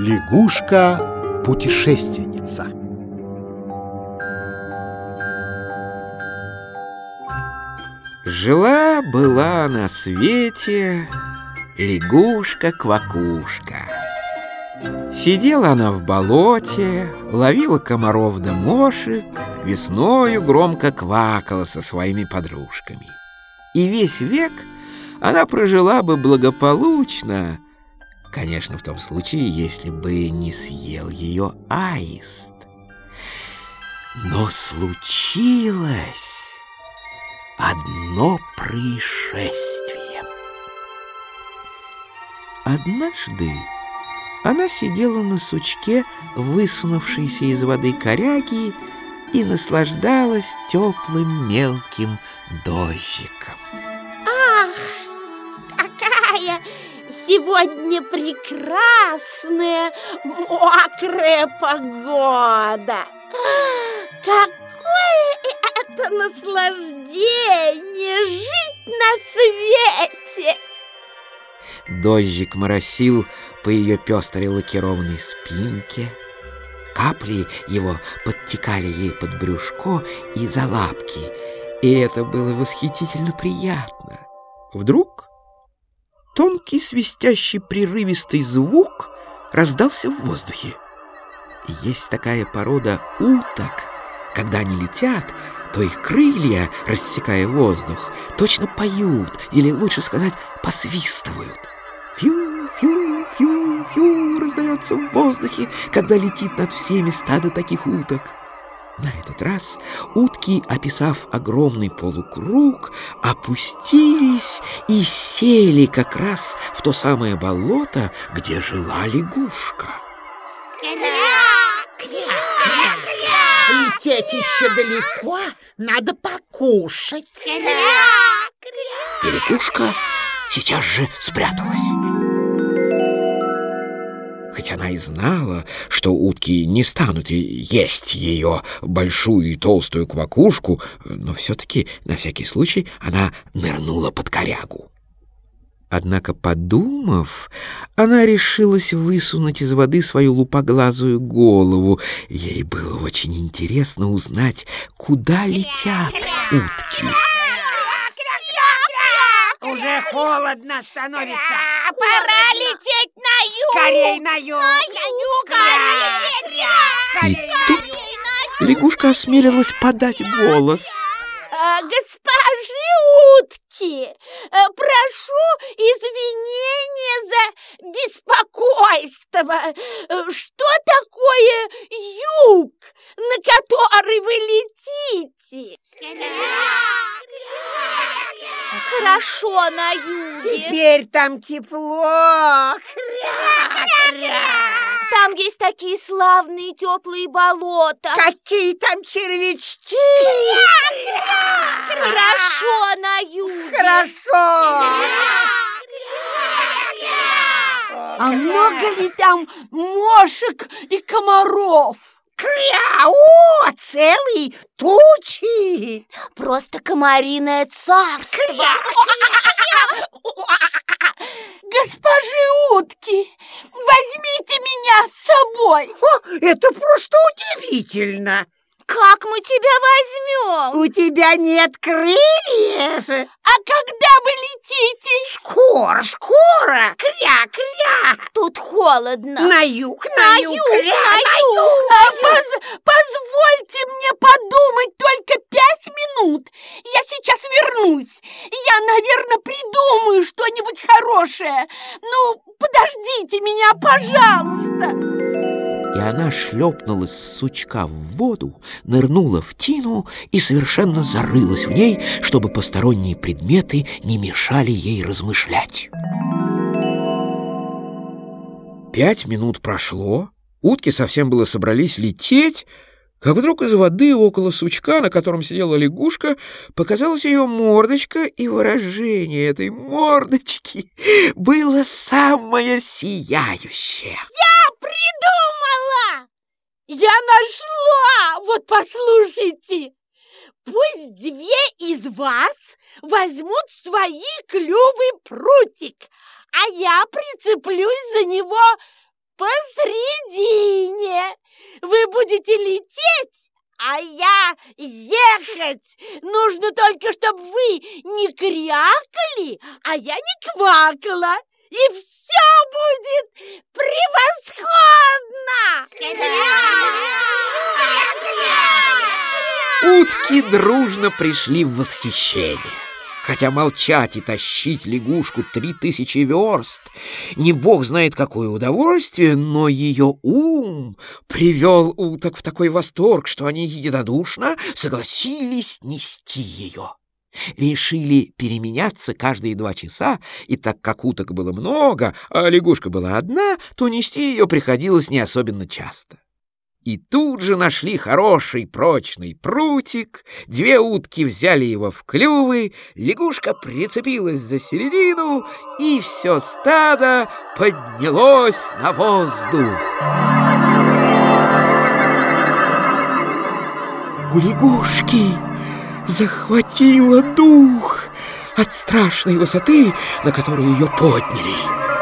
Лягушка-путешественница. Жила-была на свете лягушка-квакушка. Сидела она в болоте, ловила комаров да мошек, весною громко квакала со своими подружками. И весь век она прожила бы благополучно, конечно, в том случае, если бы не съел ее аист. Но случилось одно происшествие. Однажды она сидела на сучке, высунувшейся из воды коряги, и наслаждалась теплым мелким дождиком. Ах, какая сегодня прекрасная мокрая погода! Какое это наслаждение жить на свете! Дождик моросил по ее пестрой лакированной спинке. Капли его подтекали ей под брюшко и за лапки, и это было восхитительно приятно. Вдруг тонкий свистящий прерывистый звук раздался в воздухе. Есть такая порода уток, когда они летят, то их крылья, рассекая воздух, точно поют, или лучше сказать, посвистывают. Фью-фью-фью-фью раздается в воздухе, когда летит над всеми стадо таких уток. На этот раз утки, описав огромный полукруг, опустились и сели как раз в то самое болото, где жила лягушка. Лететь еще далеко, надо покушать. И лягушка сейчас же спряталась. Хоть она и знала, что утки не станут есть ее большую и толстую квакушку, но все-таки, на всякий случай, она нырнула под корягу. Однако, подумав, она решилась высунуть из воды свою лупоглазую голову. Ей было очень интересно узнать, куда летят утки. Уже холодно становится. Пора лететь на юг! Скорей на юг! И тут лягушка осмелилась подать голос. Госпожи утки, прошу извинения за беспокойство. Что такое юг, на который вы летите? Хорошо на юге. Теперь там тепло. Там есть такие славные теплые болота. Какие там червячки. Хорошо на юге. Хорошо. А много ли там мошек и комаров? О, целые тучи. Просто комариное царство. Госпожи утки, возьмите меня с собой. Это просто удивительно. Как мы тебя возьмем? У тебя нет крыльев. А когда вы летите? Скоро, скоро. Кря-кря. Тут холодно. На юг, На юг. Позвольте мне подумать только 5 минут. Я сейчас вернусь. Я, наверное, придумаю что-нибудь хорошее. Ну, подождите меня, пожалуйста. И она шлепнулась с сучка в воду, нырнула в тину и совершенно зарылась в ней, чтобы посторонние предметы не мешали ей размышлять. 5 минут прошло, утки совсем было собрались лететь, как вдруг из воды около сучка, на котором сидела лягушка, показалась ее мордочка, и выражение этой мордочки было самое сияющее. Придумала! Я нашла! Вот послушайте! Пусть 2 из вас возьмут в свои клювы прутик, а я прицеплюсь за него посредине. Вы будете лететь, а я ехать. Нужно только, чтобы вы не крякали, а я не квакала. И все будет превосходно! Утки дружно пришли в восхищение. Хотя молчать и тащить лягушку 3000 верст не бог знает какое удовольствие, но ее ум привел уток в такой восторг, что они единодушно согласились нести ее. Решили переменяться каждые 2 часа, и так как уток было много, а лягушка была одна, то нести ее приходилось не особенно часто. И тут же нашли хороший прочный прутик, 2 утки взяли его в клювы, лягушка прицепилась за середину, и все стадо поднялось на воздух. У лягушки захватило дух от страшной высоты, на которую ее подняли.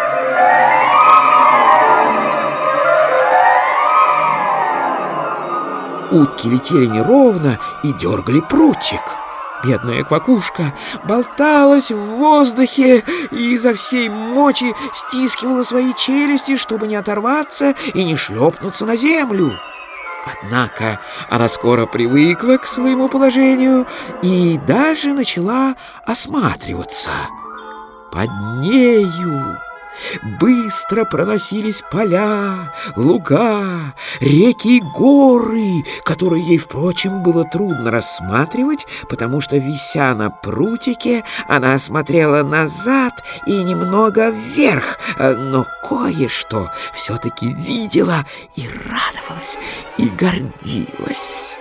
Утки летели неровно и дергали прутик. Бедная квакушка болталась в воздухе и изо всей мочи стискивала свои челюсти, чтобы не оторваться и не шлепнуться на землю. Однако она скоро привыкла к своему положению и даже начала осматриваться. Под нею быстро проносились поля, луга, реки и горы, которые ей, впрочем, было трудно рассматривать, потому что, вися на прутике, она смотрела назад и немного вверх, но кое-что все-таки видела и радовалась, и гордилась.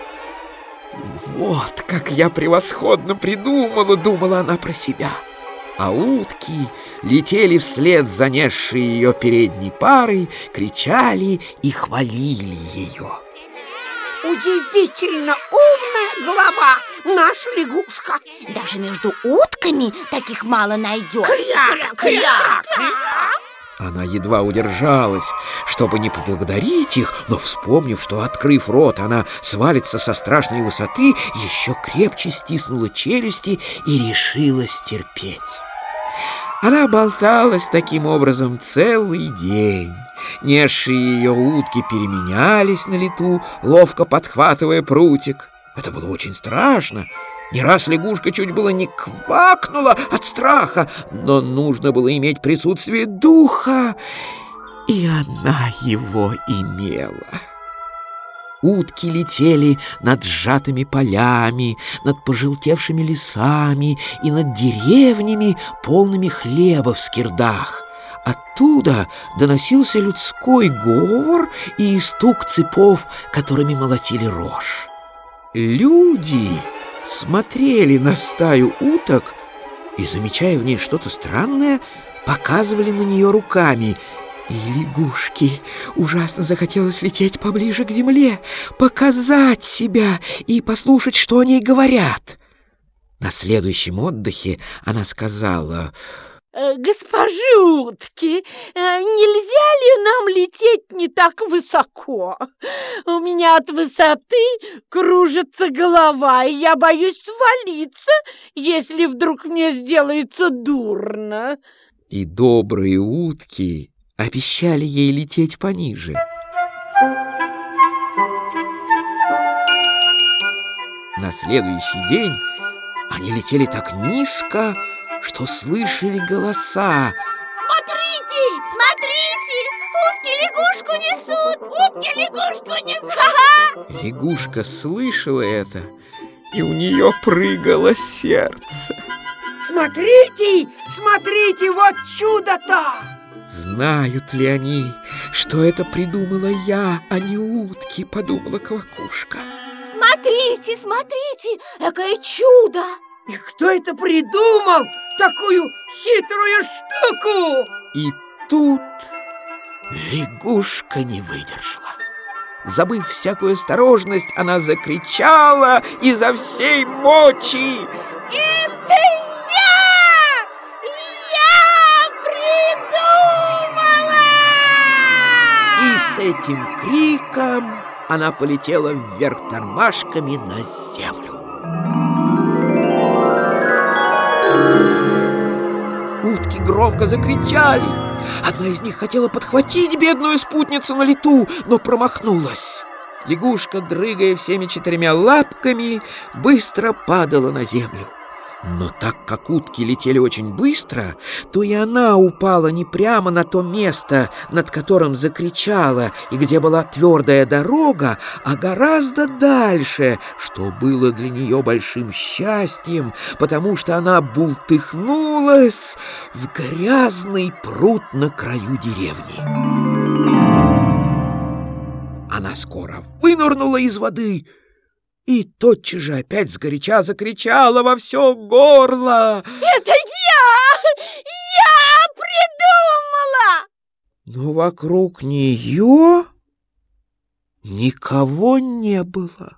«Вот как я превосходно придумала!» — думала она про себя. А утки летели вслед за несшей ее передней парой, кричали и хвалили ее. Удивительно умная голова наша лягушка. Даже между утками таких мало найдет. Кря! Она едва удержалась, чтобы не поблагодарить их, но, вспомнив, что, открыв рот, она свалится со страшной высоты, еще крепче стиснула челюсти и решилась терпеть. Она болталась таким образом целый день. Несшие ее утки переменялись на лету, ловко подхватывая прутик. Это было очень страшно. Не раз лягушка чуть было не квакнула от страха, но нужно было иметь присутствие духа, и она его имела. Утки летели над сжатыми полями, над пожелтевшими лесами и над деревнями, полными хлеба в скирдах. Оттуда доносился людской говор и стук цепов, которыми молотили рожь. Люди смотрели на стаю уток и, замечая в ней что-то странное, показывали на нее руками. И лягушке ужасно захотелось лететь поближе к земле, показать себя и послушать, что о ней говорят. На следующем отдыхе она сказала: «Госпожи утки, нельзя ли нам лететь не так высоко? У меня от высоты кружится голова, и я боюсь свалиться, если вдруг мне сделается дурно». И добрые утки обещали ей лететь пониже. На следующий день они летели так низко, что слышали голоса. Смотрите! Утки лягушку несут! Лягушка слышала это, и у нее прыгало сердце. Смотрите, вот чудо-то! Знают ли они, что это придумала я, а не утки, подумала квакушка. Смотрите, какое чудо! И кто это придумал такую хитрую штуку? И тут лягушка не выдержала. Забыв всякую осторожность, она закричала изо всей мочи: «Это я придумала!» этим криком она полетела вверх тормашками на землю. Утки громко закричали. Одна из них хотела подхватить бедную спутницу на лету, но промахнулась. Лягушка, дрыгая всеми 4 лапками, быстро падала на землю. Но так как утки летели очень быстро, то и она упала не прямо на то место, над которым закричала, и где была твердая дорога, а гораздо дальше, что было для нее большим счастьем, потому что она бултыхнулась в грязный пруд на краю деревни. Она скоро вынырнула из воды и тотчас же опять сгоряча закричала во все горло: «Это я придумала!» Но вокруг нее никого не было.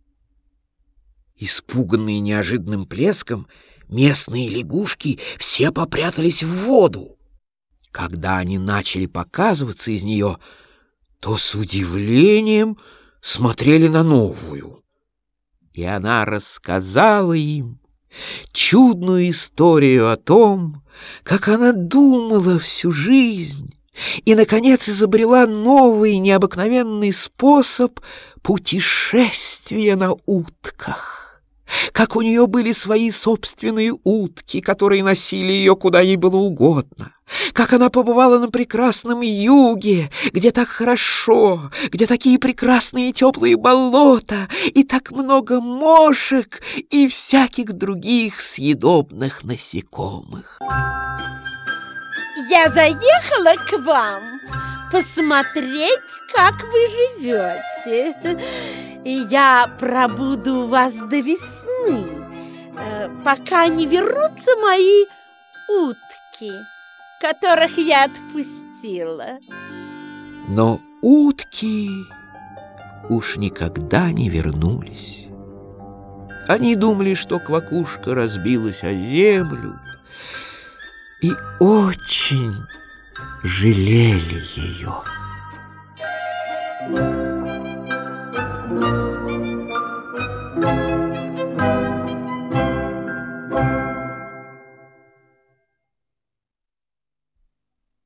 Испуганные неожиданным плеском, местные лягушки все попрятались в воду. Когда они начали показываться из нее, то с удивлением смотрели на новую. И она рассказала им чудную историю о том, как она думала всю жизнь и, наконец, изобрела новый необыкновенный способ путешествия на утках. Как у нее были свои собственные утки, которые носили ее куда ей было угодно. Как она побывала на прекрасном юге, где так хорошо, где такие прекрасные теплые болота и так много мошек и всяких других съедобных насекомых. Я заехала к вам посмотреть, как вы живете. И я пробуду у вас до весны, пока не вернутся мои утки, которых я отпустила. Но утки уж никогда не вернулись. Они думали, что квакушка разбилась о землю, и очень жалели ее.